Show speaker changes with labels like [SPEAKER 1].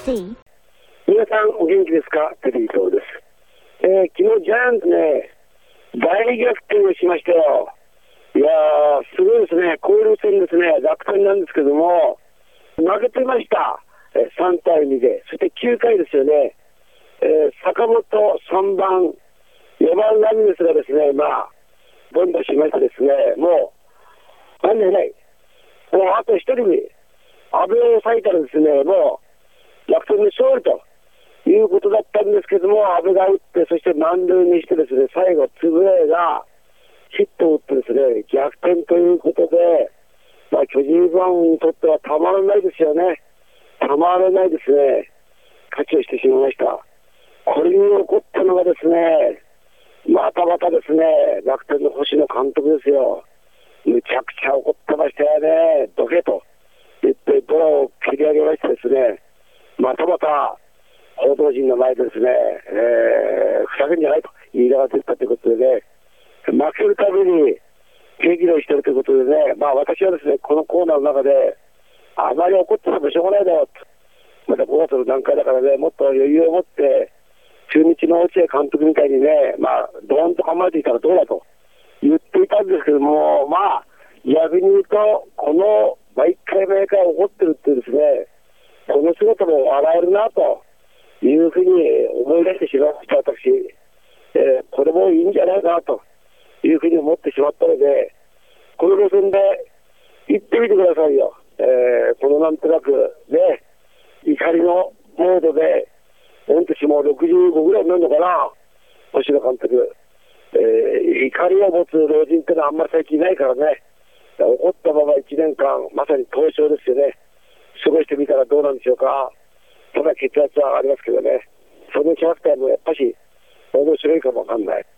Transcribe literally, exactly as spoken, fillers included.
[SPEAKER 1] C。
[SPEAKER 2] 皆さんお元気ですか？テリー東です。えー、昨日ジャイアンツね、大逆転をしましたよ。いやー、すごいですね。交流戦ですね、楽天なんですけども、負けてました。えー、さんたいにで。そしてきゅうかいですよね。えー、坂本さんばん、よばんラミレスがですね、まあ、凡打しましてですね、もう、なんでない。もうあと一人に、阿部を抑えたらですね、もう、楽天に勝利ということだったんですけども、阿部が打って、そして満塁にしてですね、最後、円谷がヒットを打ってですね、逆転ということで、まあ、巨人ファンにとってはたまらないですよね。たまらないですね。勝ちをしてしまいました。これに起こったのがですね、またまたですね、楽天の星野監督ですよ。むちゃくちゃ怒ってましたよね。どけと言ってドラを切り上げましてですね、またまた報道陣の前でですね、えー、ふざけんじゃないと言いながら出たということでね、負けるたびに激怒してるということでね、まあ私はですね、このコーナーの中で、あまり怒っててもしょうがないだろうと。またごがつの段階だからね、もっと余裕を持って、中日の落合監督みたいにね、まあ、ドーンと構えていたらどうだと言っていたんですけども、まあ、逆に言うと、この毎回毎回怒ってるってですね、この姿も笑えるなというふうに思い出してしまいました、私。えー、これもいいんじゃないかなというふうに思ってしまったので、この路線で行ってみてくださいよ。えー、このなんとなくね、怒りのモードで、御年もろくじゅうごぐらいになるのかな、星野監督。えー、怒りを持つ老人ってのはあんまり最近いないからね、怒ったままいちねんかん、まさに凍傷ですよね。過ごしてみたらどうなんでしょうか。ただ血圧は上がりますけどね、そのキャラクターもやっぱし面白いかもわかんない。